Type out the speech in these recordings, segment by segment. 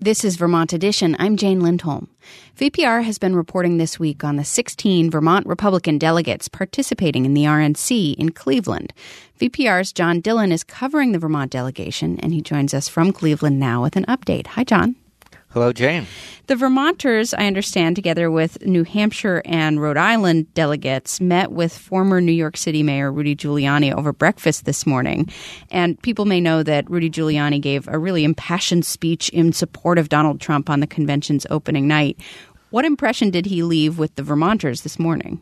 This is Vermont Edition. I'm Jane Lindholm. VPR has been reporting this week on the 16 Vermont Republican delegates participating in the RNC in Cleveland. VPR's John Dillon is covering the Vermont delegation, and he joins us from Cleveland now with an update. Hi, John. Hello, Jane. The Vermonters, I understand, together with New Hampshire and Rhode Island delegates, met with former New York City Mayor Rudy Giuliani over breakfast this morning. And people may know that Rudy Giuliani gave a really impassioned speech in support of Donald Trump on the convention's opening night. What impression did he leave with the Vermonters this morning?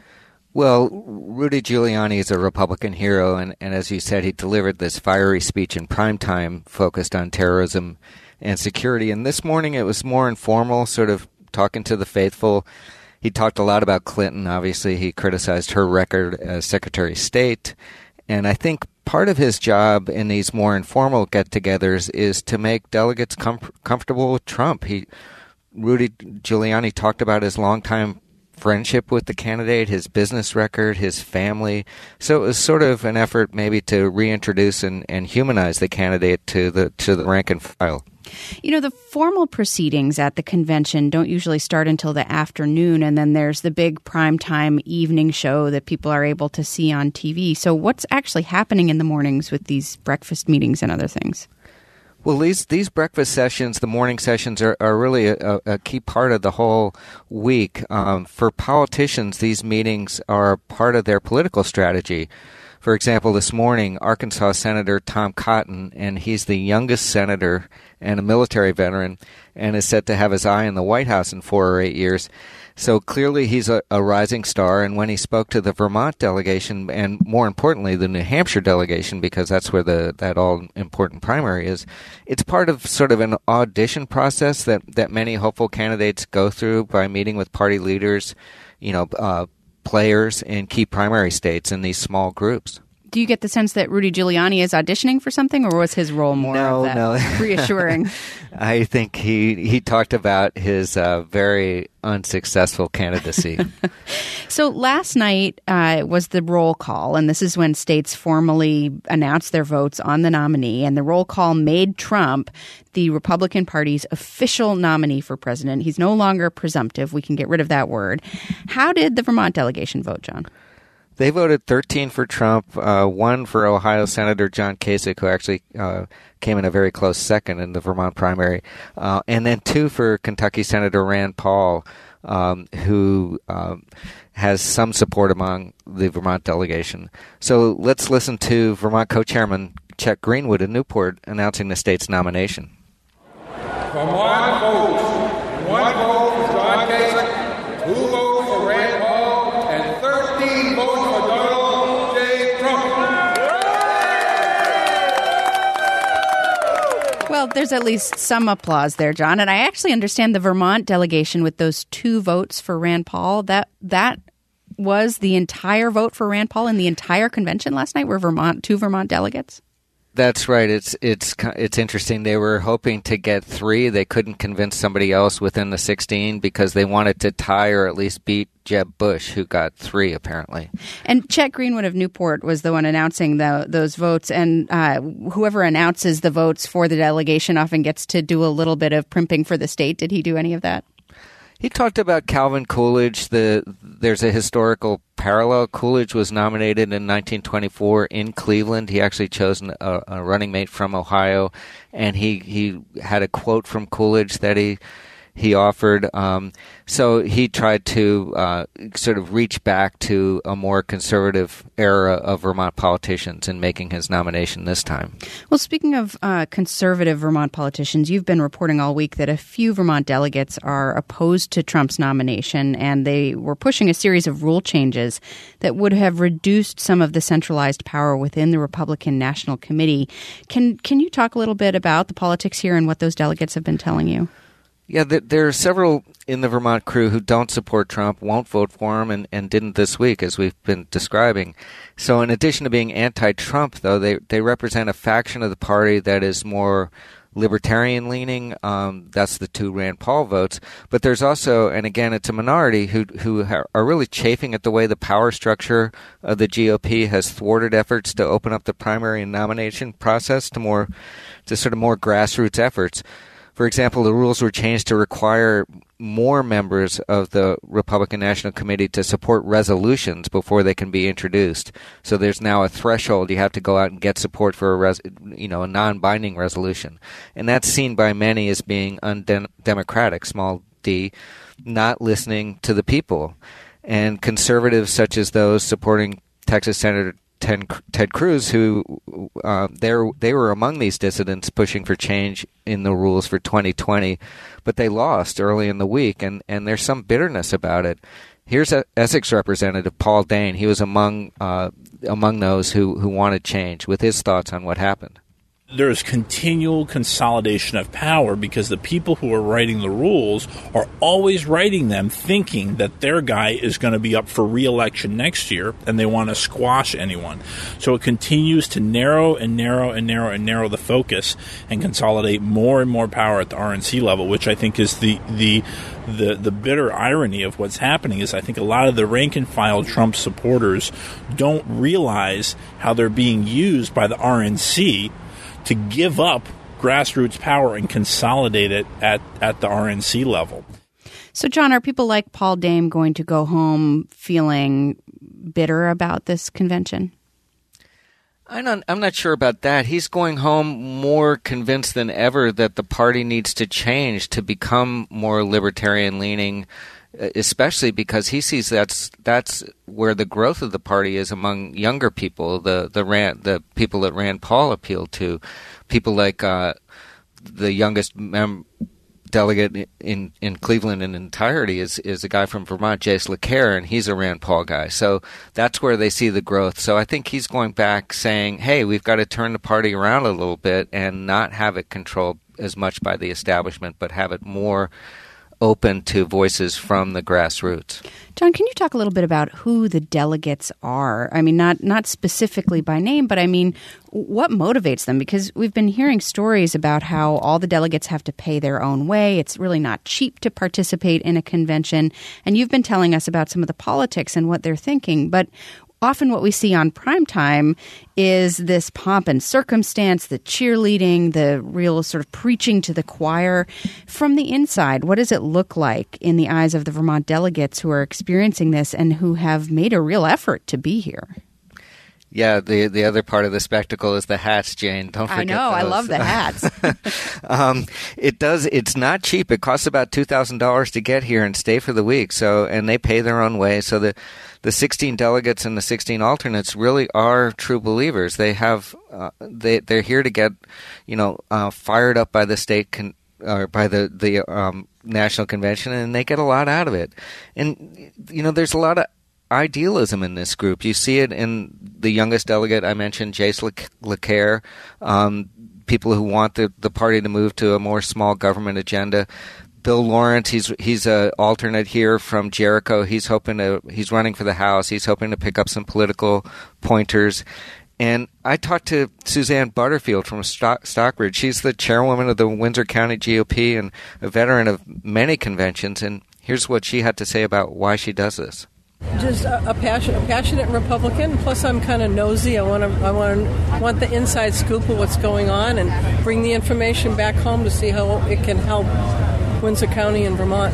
Well, Rudy Giuliani is a Republican hero, and as you said, he delivered this fiery speech in prime time focused on terrorism and security. And this morning it was more informal, sort of talking to the faithful. He talked a lot about Clinton. Obviously, he criticized her record as Secretary of State. And I think part of his job in these more informal get-togethers is to make delegates comfortable with Trump. Rudy Giuliani talked about his longtime friendship with the candidate, his business record, his family. So it was sort of an effort maybe to reintroduce and humanize the candidate to the rank and file. You know, the formal proceedings at the convention don't usually start until the afternoon, and then there's the big primetime evening show that people are able to see on TV. So what's actually happening in the mornings with these breakfast meetings and other things? Well, these breakfast sessions, the morning sessions, are really a key part of the whole week. For politicians, these meetings are part of their political strategy. For example, this morning, Arkansas Senator Tom Cotton, and he's the youngest senator and a military veteran, and is set to have his eye on the White House in 4 or 8 years. So clearly he's a rising star, and when he spoke to the Vermont delegation, and more importantly the New Hampshire delegation, because that's where that all-important primary is, it's part of sort of an audition process that many hopeful candidates go through by meeting with party leaders, players in key primary states in these small groups. Do you get the sense that Rudy Giuliani is auditioning for something, or was his role more of that reassuring? I think he talked about his very unsuccessful candidacy. So last night was the roll call, and this is when states formally announced their votes on the nominee, and the roll call made Trump the Republican Party's official nominee for president. He's no longer presumptive. We can get rid of that word. How did the Vermont delegation vote, John? They voted 13 for Trump, 1 for Ohio Senator John Kasich, who actually came in a very close second in the Vermont primary, and then 2 for Kentucky Senator Rand Paul, who has some support among the Vermont delegation. So let's listen to Vermont co-chairman Chet Greenwood in Newport announcing the state's nomination. Vermont votes. 1 vote for John Kasich, 2 votes for Rand Paul, and 13 votes for Donald J. Trump. Well, there's at least some applause there, John. And I actually understand the Vermont delegation with those 2 votes for Rand Paul. That was the entire vote for Rand Paul in the entire convention last night were 2 Vermont delegates? That's right. It's interesting. They were hoping to get 3. They couldn't convince somebody else within the 16 because they wanted to tie or at least beat Jeb Bush, who got 3 apparently. And Chet Greenwood of Newport was the one announcing those votes. And whoever announces the votes for the delegation often gets to do a little bit of primping for the state. Did he do any of that? He talked about Calvin Coolidge. There's a historical parallel. Coolidge was nominated in 1924 in Cleveland. He actually chose a running mate from Ohio, and he had a quote from Coolidge that he offered. So he tried to sort of reach back to a more conservative era of Vermont politicians in making his nomination this time. Well, speaking of conservative Vermont politicians, you've been reporting all week that a few Vermont delegates are opposed to Trump's nomination, and they were pushing a series of rule changes that would have reduced some of the centralized power within the Republican National Committee. Can you talk a little bit about the politics here and what those delegates have been telling you? Yeah, there are several in the Vermont crew who don't support Trump, won't vote for him, and didn't this week, as we've been describing. So in addition to being anti-Trump, though, they represent a faction of the party that is more libertarian-leaning. That's the 2 Rand Paul votes. But there's also, and again, it's a minority who are really chafing at the way the power structure of the GOP has thwarted efforts to open up the primary and nomination process to sort of more grassroots efforts. For example, the rules were changed to require more members of the Republican National Committee to support resolutions before they can be introduced. So there's now a threshold. You have to go out and get support for a non-binding resolution. And that's seen by many as being undemocratic, small d, not listening to the people. And conservatives such as those supporting Texas Senator Ted Cruz, who they were among these dissidents pushing for change in the rules for 2020, but they lost early in the week, and there's some bitterness about it. Here's Essex Representative Paul Dane. He was among those who wanted change, with his thoughts on what happened. There's continual consolidation of power because the people who are writing the rules are always writing them thinking that their guy is going to be up for re-election next year and they want to squash anyone. So it continues to narrow and narrow and narrow and narrow the focus and consolidate more and more power at the RNC level, which I think is the bitter irony of what's happening is I think a lot of the rank-and-file Trump supporters don't realize how they're being used by the RNC to give up grassroots power and consolidate it at the RNC level. So, John, are people like Paul Dane going to go home feeling bitter about this convention? I'm not sure about that. He's going home more convinced than ever that the party needs to change to become more libertarian-leaning, especially because he sees that's where the growth of the party is among younger people, the people that Rand Paul appealed to, people like the youngest delegate in Cleveland in entirety is a guy from Vermont, Jace LeCaire, and he's a Rand Paul guy. So that's where they see the growth. So I think he's going back saying, hey, we've got to turn the party around a little bit and not have it controlled as much by the establishment, but have it more open to voices from the grassroots. John, can you talk a little bit about who the delegates are? I mean, not specifically by name, but I mean, what motivates them? Because we've been hearing stories about how all the delegates have to pay their own way. It's really not cheap to participate in a convention. And you've been telling us about some of the politics and what they're thinking. But often what we see on primetime is this pomp and circumstance, the cheerleading, the real sort of preaching to the choir. From the inside, what does it look like in the eyes of the Vermont delegates who are experiencing this and who have made a real effort to be here? Yeah, the other part of the spectacle is the hats, Jane. Don't forget I know, those. I love the hats. It's not cheap. It costs about $2,000 to get here and stay for the week. So, and they pay their own way. So the 16 delegates and the 16 alternates really are true believers. They have they're here to get fired up by the state or by the national convention, and they get a lot out of it. And there's a lot of idealism in this group. You see it in the youngest delegate I mentioned, Jace LeCaire, people who want the party to move to a more small government agenda. Bill Lawrence, he's an alternate here from Jericho. He's running for the House. He's hoping to pick up some political pointers. And I talked to Suzanne Butterfield from Stockbridge. She's the chairwoman of the Windsor County GOP and a veteran of many conventions. And here's what she had to say about why she does this. Just a passionate Republican. Plus, I'm kind of nosy. I want the inside scoop of what's going on and bring the information back home to see how it can help Windsor County and Vermont.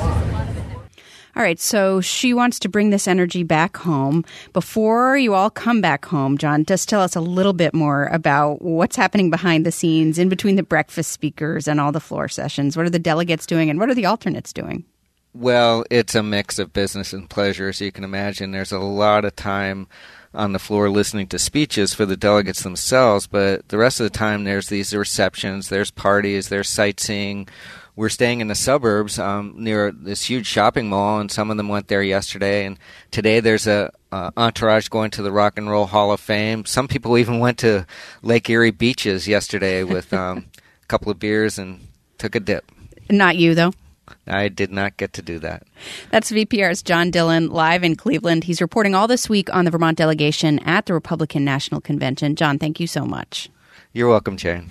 All right, so she wants to bring this energy back home. Before you all come back home, John, just tell us a little bit more about what's happening behind the scenes in between the breakfast speakers and all the floor sessions. What are the delegates doing and what are the alternates doing? Well, it's a mix of business and pleasure, so you can imagine there's a lot of time on the floor listening to speeches for the delegates themselves, but the rest of the time there's these receptions, there's parties, there's sightseeing. We're staying in the suburbs near this huge shopping mall, and some of them went there yesterday. And today there's a entourage going to the Rock and Roll Hall of Fame. Some people even went to Lake Erie beaches yesterday with a couple of beers and took a dip. Not you, though. I did not get to do that. That's VPR's John Dillon live in Cleveland. He's reporting all this week on the Vermont delegation at the Republican National Convention. John, thank you so much. You're welcome, Jane.